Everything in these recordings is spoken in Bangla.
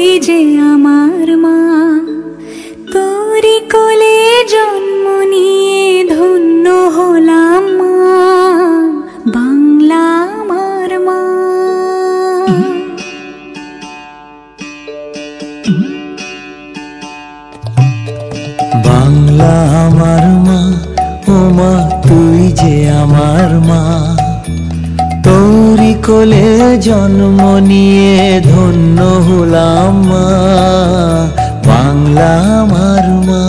তুই যে আমার মা, তোরি কোলে জন্ম নিয়ে ধন্য হলাম মা, বাংলা আমার মা। বাংলা আমার মা, ও মা তুই যে আমার মা, তোরি কোলে জন্ম নিয়ে ধন্য হলাম মা, বাংলা আমার মা।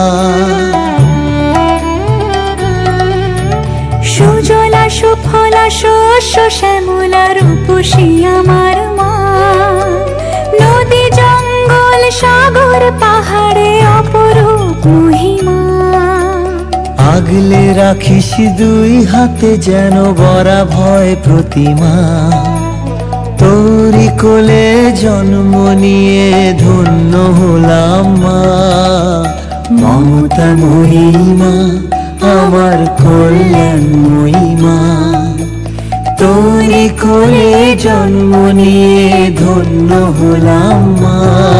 সুজলা সুফলা শস্য শ্যামলা রূপসী আমার মা, নদী জঙ্গল সাগর পাহাড়ে অপরূপ মহিমা। আগলে রাখিস দুই হাতে যেন বরা ভয় প্রতিমা, তোরি কোলে জন্ম নিয়ে ধন্য হলাম মা, মমতা মহিমা আমার কল্যাণময়ী মা, তোরি কোলে জন্ম নিয়ে ধন্য হলাম মা।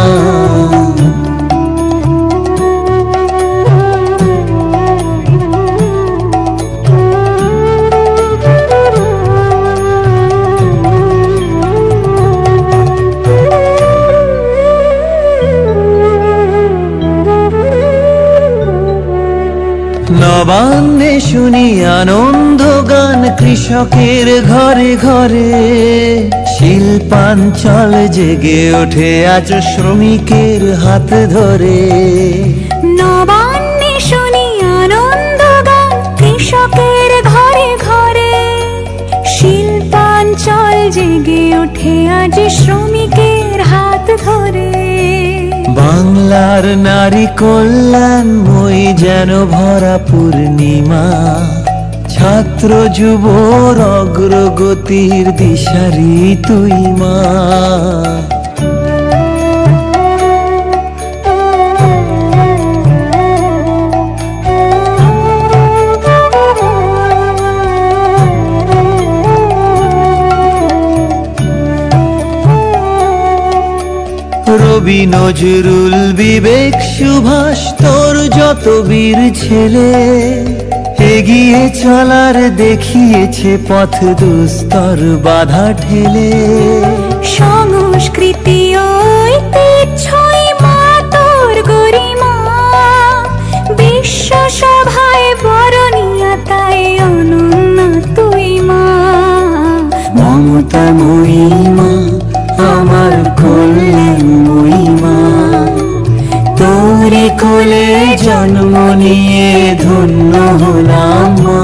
নবান্নে শুনি আনন্দ গান কৃষকের ঘরে ঘরে, শিল্পাঞ্চল জেগে ওঠে আজ শ্রমিকের হাত ধরে। নবান্নে শুনি আনন্দ গান কৃষকের ঘরে ঘরে, শিল্পাঞ্চল জেগে ওঠে আজ শ্রমিকের হাত ধরে। বাংলার নারী কল্যাণময়ী যেন ভরা পূর্ণিমা, ছাত্র যুবর অগ্রগতির দিশারি তুই মা। রবি নজরুল বিবেক সুভাষ তোর যত বীর ছেলে, এগিয়ে চলার দেখিয়েছে পথ দুস্তর বাধা ঠেলে। সংস্কৃতি ঐতিহ্যই মা তোর গরিমা, বিশ্ব সভায় বরণীয়া তাই অনন্য তুই মা। মমতা মহিমা আমার কল্যাণময়ী মা, তোরি কোলে জন্ম নিয়ে ধন্য হলাম মা।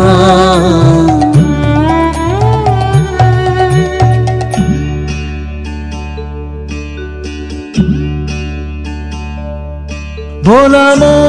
ভোলা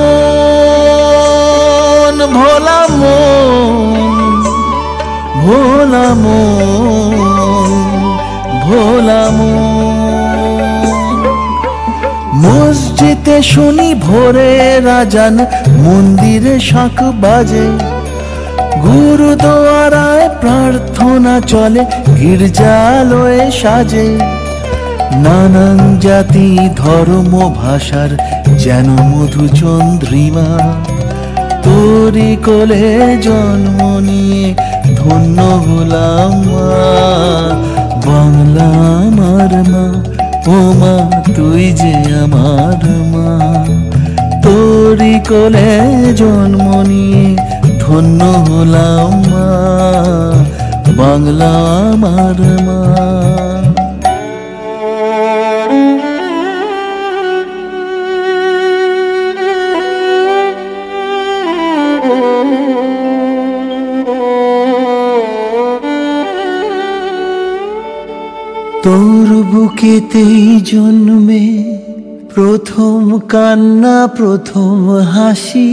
মন ভোলা মন ভোলা মন ভোলা মন, মসজিদে শুনি ভোরে আজান, মন্দিরে শাঁখ বাজে, গুরুদুয়ারায় প্রার্থনা চলে, গির্জালয়ে সাজে। নানান জাতি ধর্ম ভাষার যেন মধুচন্দ্রিমা, তোরি কোলে জন্ম নিয়ে ধন্য হলাম মা, বাংলা আমার মা। ও মা তুই যে আমার মা, তোরি কোলে জন্ম নিয়ে ধন্য হলাম মা, বাংলা আমার মা। তোর বুকেতেই জন্মে প্রথম কান্না প্রথম হাসি,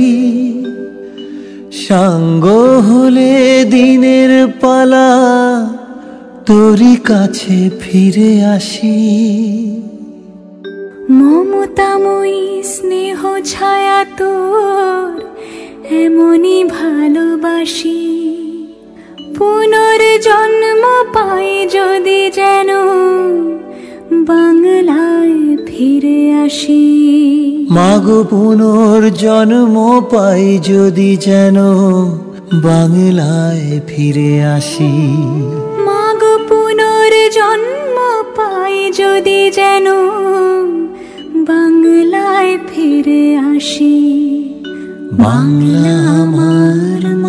সাঙ্গ হলে দিনের পালা তোরই কাছে ফিরে আসি। মমতাময়ী স্নেহ ছায়া তোর এমনই ভালোবাসি, পুনর্জন্ম পাই যদি যেন বাংলায় ফিরে আসি। মাগো পুনর্জন্ম পাই যদি যেন বাংলায় ফিরে আসি। মাগো পুনর্জন্ম পাই যদি যেন বাংলায় ফিরে আসি। বাংলা আমার